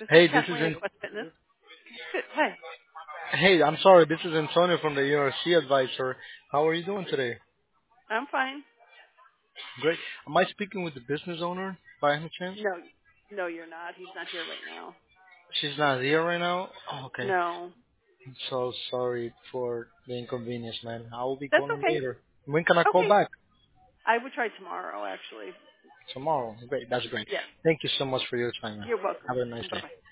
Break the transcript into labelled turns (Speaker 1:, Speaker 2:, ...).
Speaker 1: This is
Speaker 2: Hey, this is
Speaker 1: Kathleen at Quest Fitness. Good. Hi.
Speaker 2: Hey, I'm sorry. This is Antonio from the ERC Advisor. How are you doing today?
Speaker 1: I'm fine.
Speaker 2: Great. Am I speaking with the business owner by any chance?
Speaker 1: No, no, you're not. He's not here right now.
Speaker 2: She's not here right now. Oh, okay.
Speaker 1: No,
Speaker 2: I'm so sorry for the inconvenience, man. I will be
Speaker 1: that's
Speaker 2: calling
Speaker 1: okay.
Speaker 2: later. When can I call
Speaker 1: Okay.
Speaker 2: back?
Speaker 1: I would try tomorrow, actually.
Speaker 2: Tomorrow. Great. That's great.
Speaker 1: Yes.
Speaker 2: Thank you so much for your time, man.
Speaker 1: You're welcome.
Speaker 2: Have a nice
Speaker 1: Bye
Speaker 2: day.
Speaker 1: bye.